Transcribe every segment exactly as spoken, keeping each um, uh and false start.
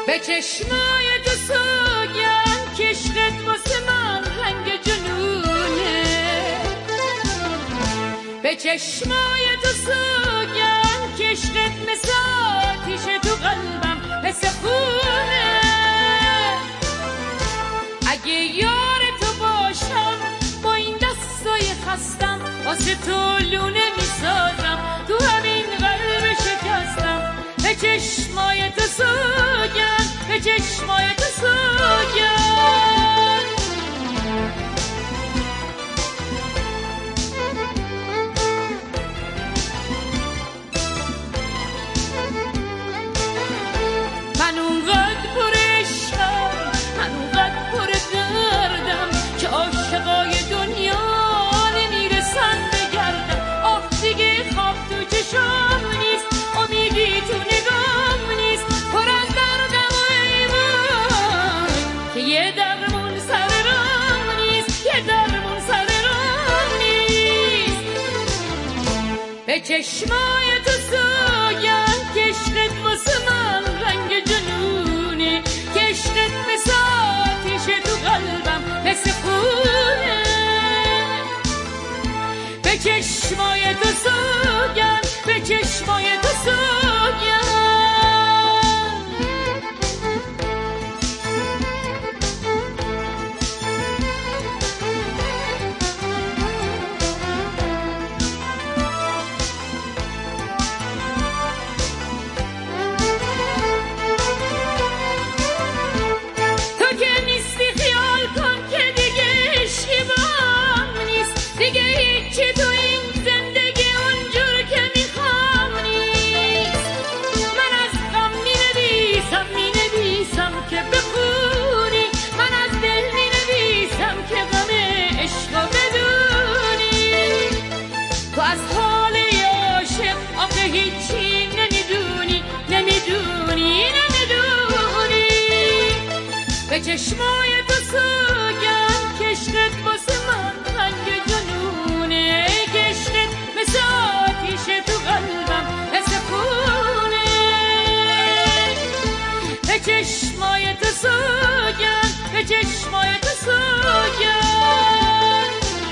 به چشمای تو سوگن که عشقت واسه من رنگ جنونه، به چشمای تو سوگن که عشقت مثل آتیش تو قلبم مثل خونه. اگه یار تو باشم با این دستای خستم واسه تو لونه میسازم تو همین قلب شکستم. به چشمای تو سوگن، به چشمای تو سوگن. من اونقدر پر عشقم، من اونقدر پر دردم که عاشقای دنیا نمیرسن بگردم. آه دیگه خواب تو چشام نیست، امیدی تو نگام نیست، پر از دردم و ایوان که یه درمون سر راه نیست، یه درمون سر راه نیست. به چشمای تو سوگن که عشقت واسه من رنگ جنونه، که عشقت مثل آتیش تو قلبم مثل خونه. به چشمای تو سوگن، به چشمای تو سوگن. تو که نیستی خیال کن که دیگه عشقی با هم نیست، دیگه هیچی تو این زندگی اونجور که میخوام نیست. من از غم مینویسم مینویسم که بخونی، من از دل مینویسم که غم عشقو بدونی. تو از حال عاشق آخه هیچی نمیدونی، نمیدونی، نمیدونی. به چشمای تو سوگن که عشقت واسه من رنگ جنونه، که عشقت مثل آتیش تو قلبم مثل خونه. به چشمای تو سوگن، به چشمای تو سوگن.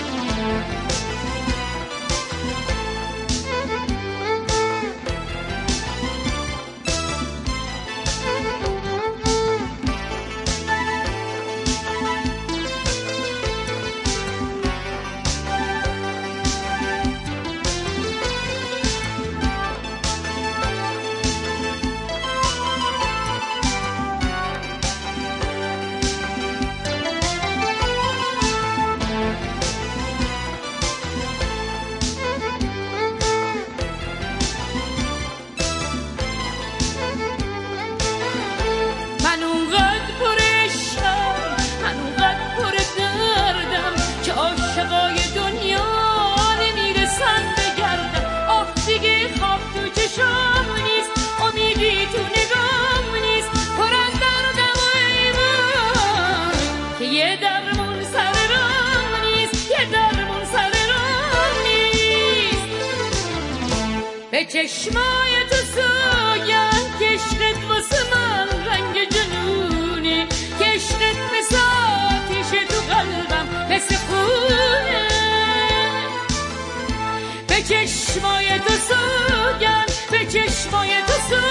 من اونقدر پر عشقم، من اونقدر پر دردم که عاشقای دنیا نمیرسن بگردم. آه دیگه خواب تو چشام نیست، امیدی تو نگام نیست، پر از دردم و ایوان که یه درمون سر راه نیست، یه درمون سر راه نیست. به چشمای تو سوگن که عشقت واسه من رنگ جنونه، که عشقت مثل آتیش تو قلبم مثل خونه. به چشمای تو سوگن، به چشمای تو سوگن.